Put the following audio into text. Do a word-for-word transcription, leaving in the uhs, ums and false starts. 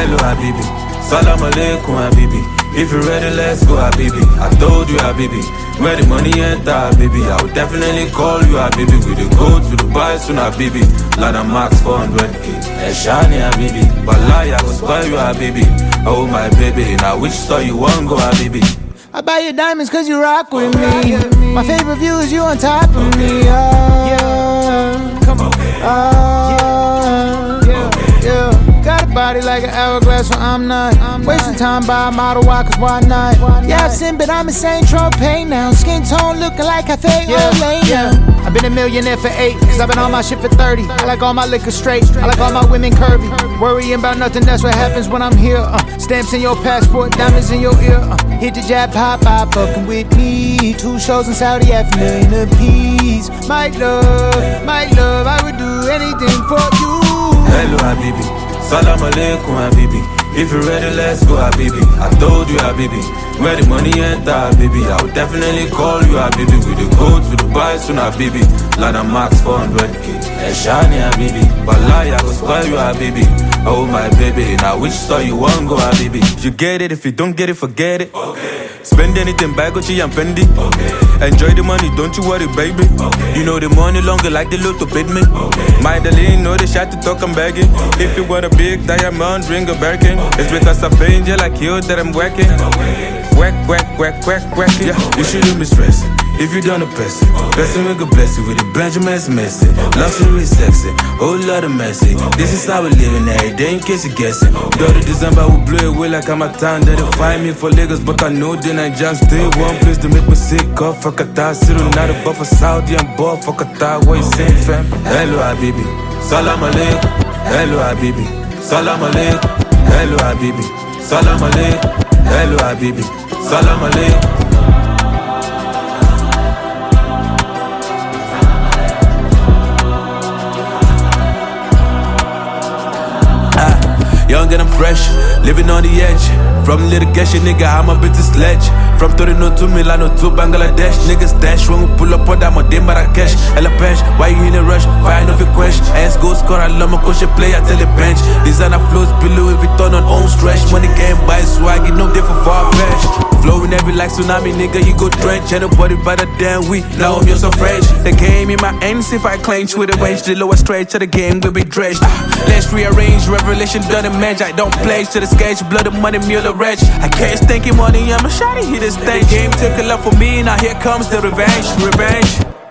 Hello Habibi, Salam Alaikum Habibi. If you're ready, let's go Habibi. I told you Habibi, where the money enter Habibi, I would definitely call you Habibi. We dey go to Dubai soon Habibi. Lada Max four hundred K, Eshani Habibi. Balai, I go spoil you Habibi. Oh my baby, now which store you want go Habibi? I buy your diamonds cause you rock with me. My favorite view is you on top of me. Oh, yeah. Come on. Oh, yeah. Yeah. Got a body like an hourglass, so I'm not wasting time by a model, why, cause why not? Yeah, I've seen, but I'm insane, trophy now. Skin tone looking like I think yeah, yeah. I've been a millionaire for eight, cause I've been on my shit for thirty. I like all my liquor straight, I like all my women curvy. Worrying about nothing, that's what happens when I'm here. uh, Stamps in your passport, diamonds in your ear. uh, Hit the jab, pop, pop, fucking with me. Two shows in Saudi, half a million apiece. My love, my love, I would do anything for you. Hello Habibi, Salam Alaikum Habibi. If you're ready, let's go Habibi. I told you Habibi, where the money enter Habibi, I would definitely call you Habibi. We dey go to Dubai soon Habibi. Lada Max four hundred K, Eshani Habibi. Balai, I go spoil you Habibi. Oh my baby, now which store you want go Habibi? You get it, if you don't get it, forget it. Okay. Spend anything by Gucci and Fendi. Okay. Enjoy the money, don't you worry, baby. Okay. You know the money longer like the look to bid me. Okay. My darling, know the shot to talk, I'm begging. Okay. If you want a big diamond, ring a Birkin. Okay. It's because I find you like you that I'm working. Okay. Whack, whack, whack, whack, whack, yeah. You shouldn't be stressing if you done a person. Blessing we could bless you with the Benjamin's messy. Luxury sexy, whole lot of messy. This is how we living every day in case you're guessing. Dirty December we blow away like I'm a town. They don't find me for Lagos, but I know then I just stay one place to make me sick off. Fuck a tie, sit on not above for Saudi and ball. Fuck a tie, what you saying, fam? Hello Habibi, Salam Alaikum. Hello Habibi, Salam Alaikum. Hello Habibi, Salam Alaikum. Hello Habibi, Salam Alaikum. Young and I'm fresh, living on the edge. From litigation, nigga, I'm a bit of sledge. From Torino to Milano to Bangladesh. Niggas dash when we pull up on that Monday Marrakesh. Ella Pesh, why you in a rush? Fine off your quench. Ass go score, I love my coach, play, I tell the bench. Designer flows below if it turn on own stretch. Money can't buy swag, you know they for far-fetched. Flowing every like tsunami, nigga, you go drench. Ain't nobody but a damn we. Now I'm so fresh. They came in my ends if I clench with a range. The lowest stretch of the game will be dredged. Let's rearrange, revelation done in match. I don't play to the sketch, blood of money, mule of wretch. I can't stinky money, I'm a shotty, hit this thing. Game took a lot for me, now here comes the revenge, revenge.